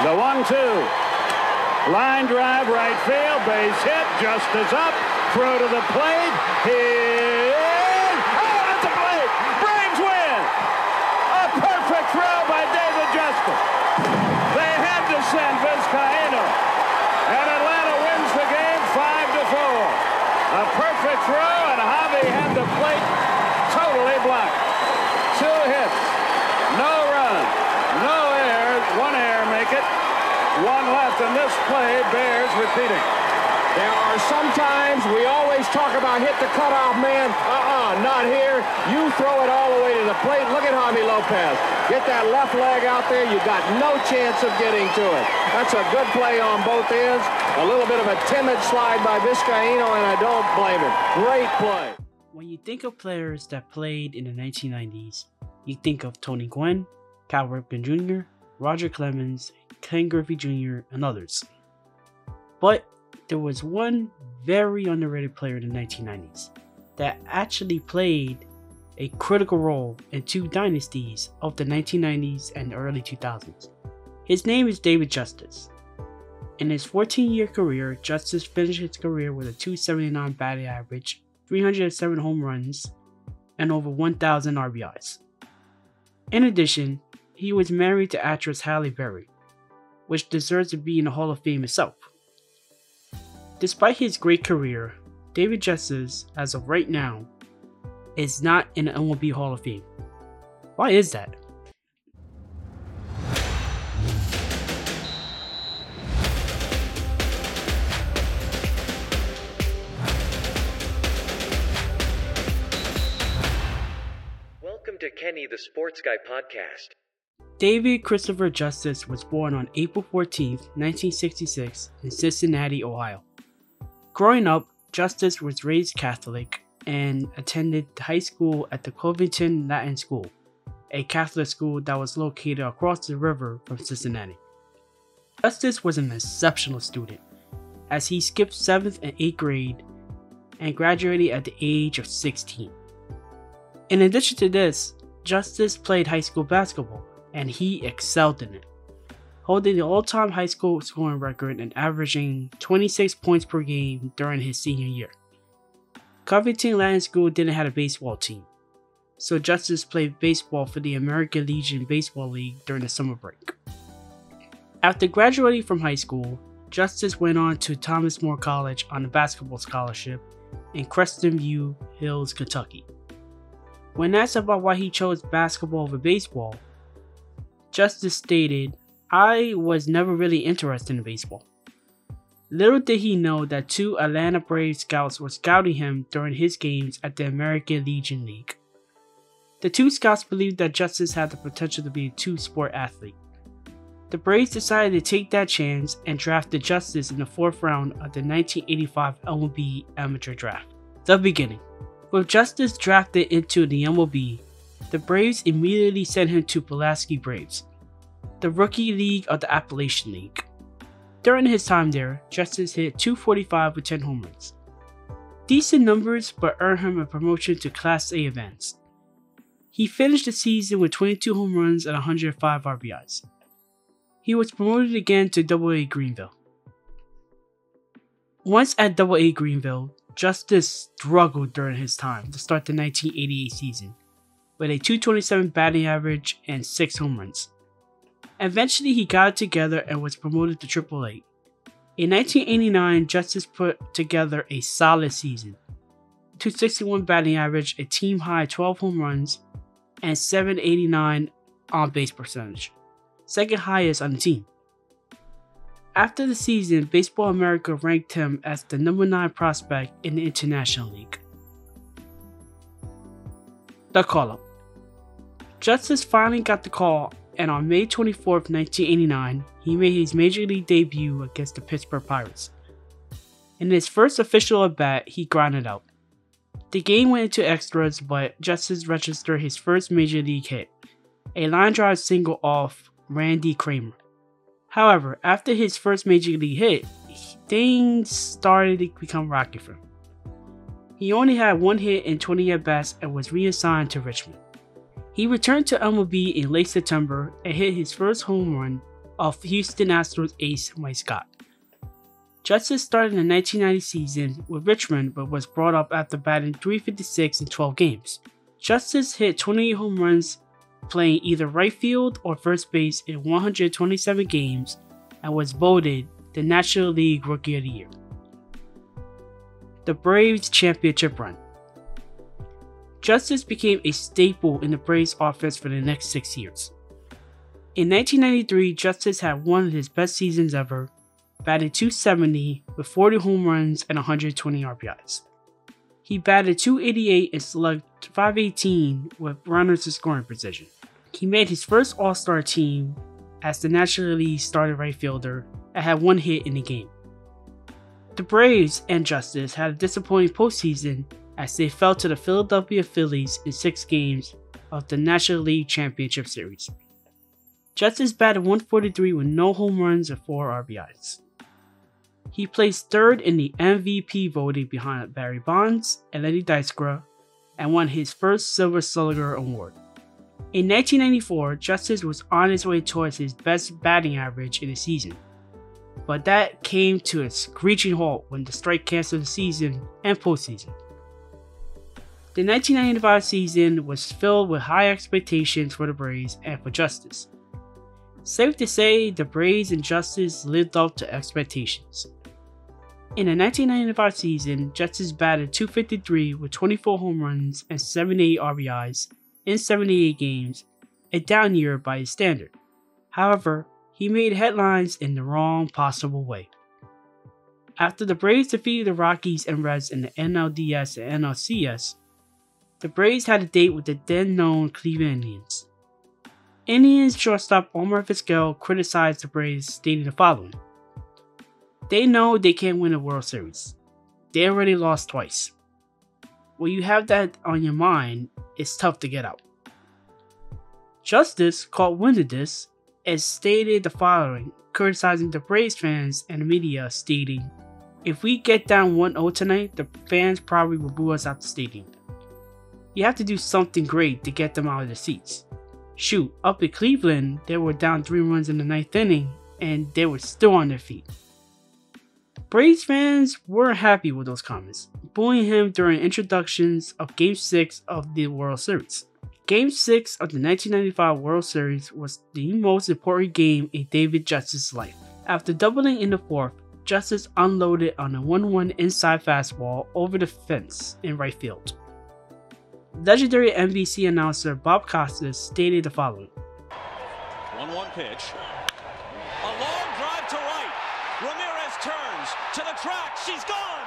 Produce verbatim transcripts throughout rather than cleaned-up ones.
The one two. Line drive, right field, base hit, Justice up, throw to the plate, hit, oh, at the plate, Braves win! A perfect throw by David Justice. They had to send Vizcaíno, and Atlanta wins the game five to four. A perfect throw, and Javi had the plate totally blocked. Two hits, no run, no errors, one error make it. One left in this play, bears repeating. There are some times we always talk about hit the cutoff man. Uh-uh, not here. You throw it all the way to the plate. Look at Javi Lopez. Get that left leg out there. You got no chance of getting to it. That's a good play on both ends. A little bit of a timid slide by Vizcaíno, and I don't blame him. Great play. When you think of players that played in the nineteen nineties, you think of Tony Gwynn, Cal Ripken Junior, Roger Clemens, Ken Griffey Junior, and others. But there was one very underrated player in the nineteen nineties that actually played a critical role in two dynasties of the nineteen nineties and the early two thousands. His name is David Justice. In his fourteen-year career, Justice finished his career with a two seventy-nine batting average, three hundred seven home runs, and over one thousand R B Is. In addition, he was married to actress Halle Berry, which deserves to be in the Hall of Fame itself. Despite his great career, David Justice, as of right now, is not in the M L B Hall of Fame. Why is that? Welcome to Kenny the Sports Guy podcast. David Christopher Justice was born on April fourteenth, nineteen sixty-six in Cincinnati, Ohio. Growing up, Justice was raised Catholic and attended high school at the Covington Latin School, a Catholic school that was located across the river from Cincinnati. Justice was an exceptional student, as he skipped seventh and eighth grade and graduated at the age of sixteen. In addition to this, Justice played high school basketball, and he excelled in it, holding the all-time high school scoring record and averaging twenty-six points per game during his senior year. Covington Latin School didn't have a baseball team, so Justice played baseball for the American Legion Baseball League during the summer break. After graduating from high school, Justice went on to Thomas More College on a basketball scholarship in Creston View Hills, Kentucky. When asked about why he chose basketball over baseball, Justice stated, "I was never really interested in baseball." Little did he know that two Atlanta Braves scouts were scouting him during his games at the American Legion League. The two scouts believed that Justice had the potential to be a two-sport athlete. The Braves decided to take that chance and drafted Justice in the fourth round of the nineteen eighty-five M L B Amateur Draft. The beginning. With Justice drafted into the M L B, the Braves immediately sent him to Pulaski Braves, the rookie league of the Appalachian League. During his time there, Justice hit two forty-five with ten home runs. Decent numbers, but earned him a promotion to Class A Advanced. He finished the season with twenty-two home runs and one hundred five R B Is. He was promoted again to Double A Greenville. Once at Double A Greenville, Justice struggled during his time to start the nineteen eighty-eight season, with a two twenty-seven batting average and six home runs. Eventually he got it together and was promoted to Triple A. In nineteen eighty-nine, Justice put together a solid season. two sixty-one batting average, a team high twelve home runs, and seven eighty-nine on base percentage, second highest on the team. After the season, Baseball America ranked him as the number nine prospect in the International League. The call-up. Justice finally got the call, and on May twenty-fourth, nineteen eighty-nine, he made his Major League debut against the Pittsburgh Pirates. In his first official at-bat, he grounded out. The game went into extras, but Justice registered his first Major League hit, a line drive single off Randy Kramer. However, after his first Major League hit, things started to become rocky for him. He only had one hit in twenty at-bats and was reassigned to Richmond. He returned to M L B in late September and hit his first home run of Houston Astros ace Mike Scott. Justice started in the nineteen ninety season with Richmond but was brought up after batting three fifty-six in twelve games. Justice hit twenty-eight home runs playing either right field or first base in one hundred twenty-seven games and was voted the National League Rookie of the Year. The Braves championship run. Justice became a staple in the Braves offense for the next six years. In nineteen ninety-three, Justice had one of his best seasons ever, batting two seventy with forty home runs and one hundred twenty R B Is. He batted two eighty-eight and slugged five eighteen with runners in scoring position. He made his first All-Star team as the National League starting right fielder and had one hit in the game. The Braves and Justice had a disappointing postseason as they fell to the Philadelphia Phillies in six games of the National League Championship Series. Justice batted one forty-three with no home runs and four R B Is. He placed third in the M V P voting behind Barry Bonds and Lenny Dykstra and won his first Silver Slugger award. In nineteen ninety-four, Justice was on his way towards his best batting average in the season, but that came to a screeching halt when the strike canceled the season and postseason. The nineteen ninety-five season was filled with high expectations for the Braves and for Justice. Safe to say, the Braves and Justice lived up to expectations. In the nineteen ninety-five season, Justice batted two fifty-three with twenty-four home runs and seventy-eight R B Is in seventy-eight games, a down year by his standard. However, he made headlines in the wrong possible way. After the Braves defeated the Rockies and Reds in the N L D S and N L C S, the Braves had a date with the then-known Cleveland Indians. Indians shortstop Omar Vizquel criticized the Braves, stating the following: "They know they can't win a World Series. They already lost twice. When you have that on your mind, it's tough to get out." Justice caught wind of this and stated the following, criticizing the Braves fans and the media, stating, "If we get down one oh tonight, the fans probably will boo us out the stadium. You have to do something great to get them out of their seats. Shoot, up in Cleveland, they were down three runs in the ninth inning, and they were still on their feet." Braves fans weren't happy with those comments, booing him during introductions of Game six of the World Series. Game six of the nineteen ninety-five World Series was the most important game in David Justice's life. After doubling in the fourth, Justice unloaded on a one one inside fastball over the fence in right field. Legendary N B C announcer Bob Costas stated the following: one one pitch. A long drive to right. Ramirez turns to the track. She's gone.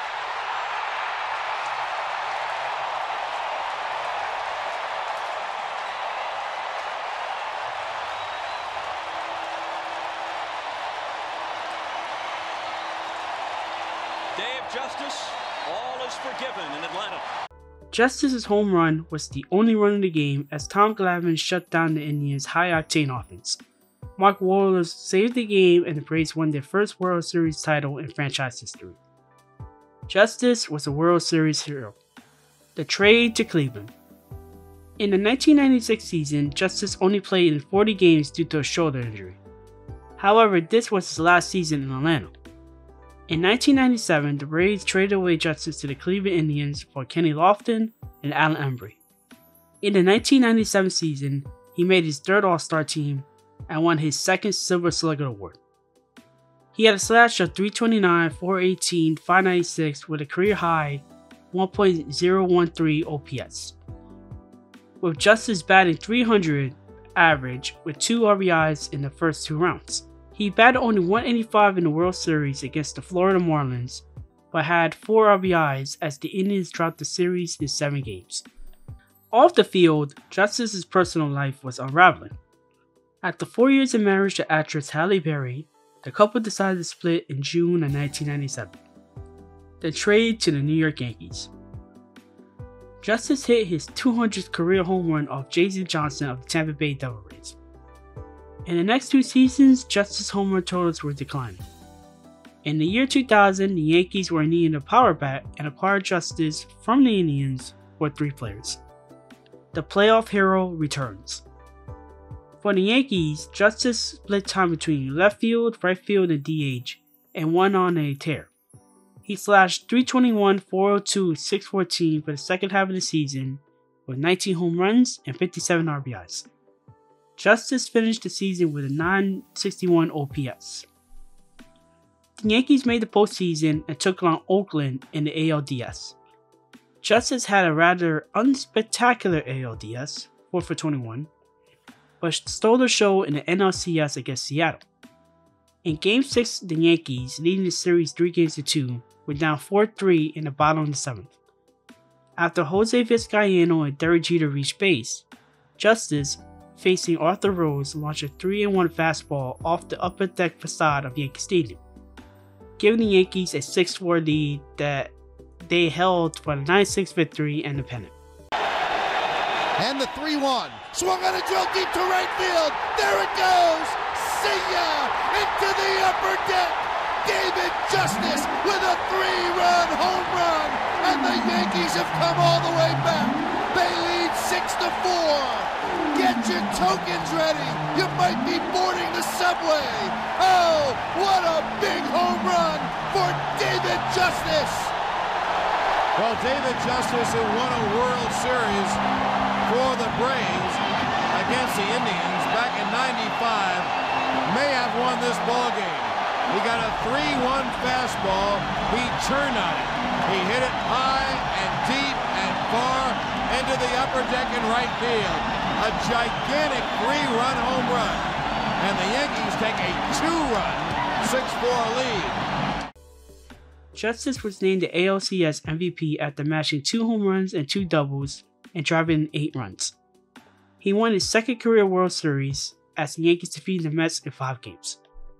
Day of justice. All is forgiven in Atlanta. Justice's home run was the only run of the game as Tom Glavine shut down the Indians' high-octane offense. Mark Wohlers saved the game and the Braves won their first World Series title in franchise history. Justice was a World Series hero. The trade to Cleveland. In the nineteen ninety-six season, Justice only played in forty games due to a shoulder injury. However, this was his last season in Atlanta. In nineteen ninety-seven, the Braves traded away Justice to the Cleveland Indians for Kenny Lofton and Alan Embry. In the nineteen ninety-seven season, he made his third All-Star team and won his second Silver Slugger award. He had a slash of three twenty-nine, four eighteen, five ninety-six with a career-high one point oh one three O P S. With Justice batting three hundred average with two R B Is in the first two rounds. He batted only one eighty-five in the World Series against the Florida Marlins, but had four R B Is as the Indians dropped the series in seven games. Off the field, Justice's personal life was unraveling. After four years of marriage to actress Halle Berry, the couple decided to split in June of nineteen ninety-seven. The trade to the New York Yankees. Justice hit his two hundredth career home run off Jason Johnson of the Tampa Bay Devil Rays. In the next two seasons, Justice's home run totals were declining. In the year two thousand, the Yankees were needing a power bat and acquired Justice from the Indians for three players. The playoff hero returns. For the Yankees, Justice split time between left field, right field, and D H, and went on a tear. He slashed three twenty-one, four oh two, six fourteen for the second half of the season with nineteen home runs and fifty-seven R B Is. Justice finished the season with a nine sixty-one O P S. The Yankees made the postseason and took on Oakland in the A L D S. Justice had a rather unspectacular A L D S, four for twenty-one, but stole the show in the N L C S against Seattle. In Game six, the Yankees, leading the series three games to two, were down four three in the bottom of the seventh. After Jose Vizcaino and Derek Jeter reached base, Justice, facing Arthur Rose, launched a three and one fastball off the upper deck facade of Yankee Stadium, giving the Yankees a six four lead that they held for the nine six victory and the pennant. And the three one. Swung on a drill deep to right field. There it goes. See ya! Into the upper deck. David Justice with a three-run home run. And the Yankees have come all the way back. They lead six to four. Get your tokens ready. You might be boarding the subway. Oh, what a big home run for David Justice. Well, David Justice, who won a World Series for the Braves against the Indians back in ninety-five, may have won this ball game. He got a three one fastball. He turned on it. He hit it high and deep and far into the upper deck in right field. A gigantic three-run home run. And the Yankees take a two-run, six four lead. Justice was named the A L C S M V P after matching two home runs and two doubles and driving in eight runs. He won his second career World Series as the Yankees defeated the Mets in five games.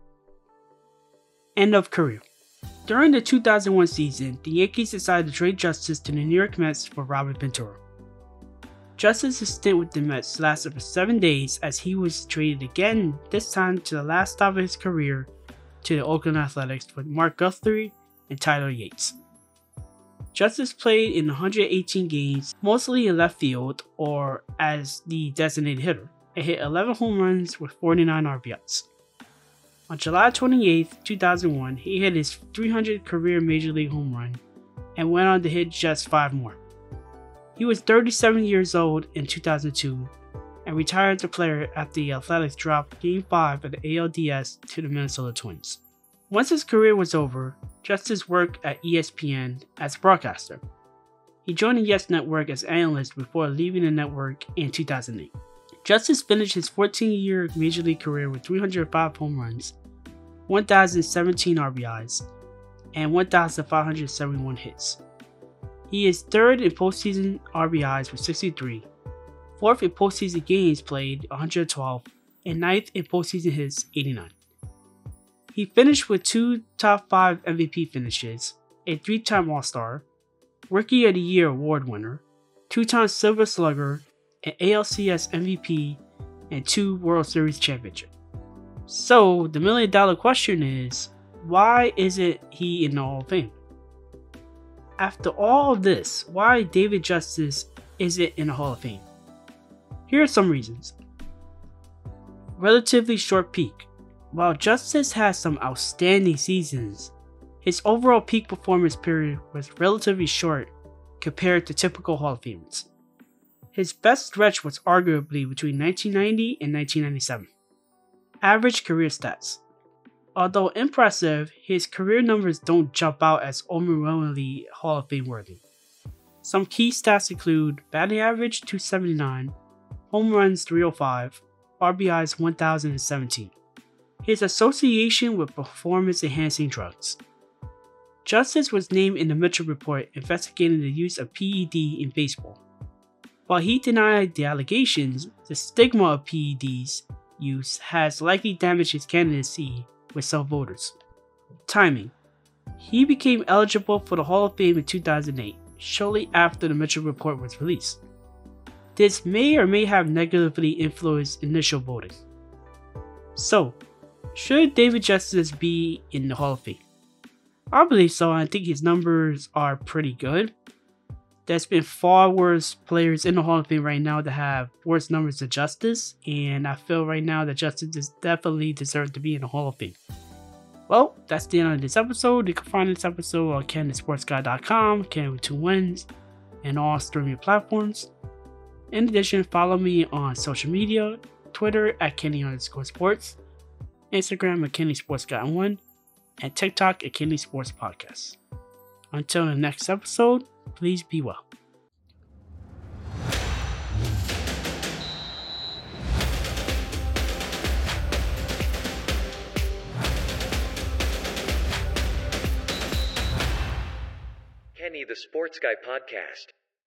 End of career. During the two thousand one season, the Yankees decided to trade Justice to the New York Mets for Robert Ventura. Justice's stint with the Mets lasted for seven days as he was traded again, this time to the last stop of his career, to the Oakland Athletics for Mark Guthrie and Tyler Yates. Justice played in one hundred eighteen games, mostly in left field or as the designated hitter, and hit eleven home runs with forty-nine R B Is. On July twenty-eighth, two thousand one, he hit his three hundredth career Major League home run and went on to hit just five more. He was thirty-seven years old in two thousand two and retired as a player after the Athletics dropped Game five of the A L D S to the Minnesota Twins. Once his career was over, Justice worked at E S P N as a broadcaster. He joined the Yes Network as analyst before leaving the network in two thousand eight. Justice finished his fourteen-year Major League career with three hundred five home runs, one thousand seventeen R B Is, and one thousand five hundred seventy-one hits. He is third in postseason R B Is with sixty-three, fourth in postseason games played one hundred twelve, and ninth in postseason hits eighty-nine. He finished with two top five M V P finishes, a three-time All-Star, Rookie of the Year award winner, two-time Silver Slugger, an A L C S M V P, and two World Series championships. So the million dollar question is, why isn't he in the Hall of Fame? After all of this, why David Justice isn't in the Hall of Fame? Here are some reasons. Relatively short peak. While Justice has some outstanding seasons, his overall peak performance period was relatively short compared to typical Hall of Famers. His best stretch was arguably between nineteen ninety and nineteen ninety-seven. Average career stats. Although impressive, his career numbers don't jump out as overwhelmingly Hall of Fame worthy. Some key stats include batting average two seventy-nine, home runs three oh five, R B Is one thousand seventeen. His association with performance-enhancing drugs. Justice was named in the Mitchell Report investigating the use of P E D in baseball. While he denied the allegations, the stigma of P E Ds use has likely damaged his candidacy with some voters. Timing. He became eligible for the Hall of Fame in two thousand eight, shortly after the Mitchell Report was released. This may or may have negatively influenced initial voting. So, should David Justice be in the Hall of Fame? I believe so, and I think his numbers are pretty good. there's been far worse players in the Hall of Fame right now that have worse numbers than Justice, and I feel right now that Justice is definitely deserves to be in the Hall of Fame. Well, that's the end of this episode. You can find this episode on Kenny the Sports Guy dot com, Kenny with two wins, and all streaming platforms. In addition, follow me on social media, Twitter at Kenny underscore sports, Instagram at Kenny Sports Guy one, and TikTok at Kenny Sports Podcast. Until the next episode, please be well. Kenny the Sports Guy Podcast.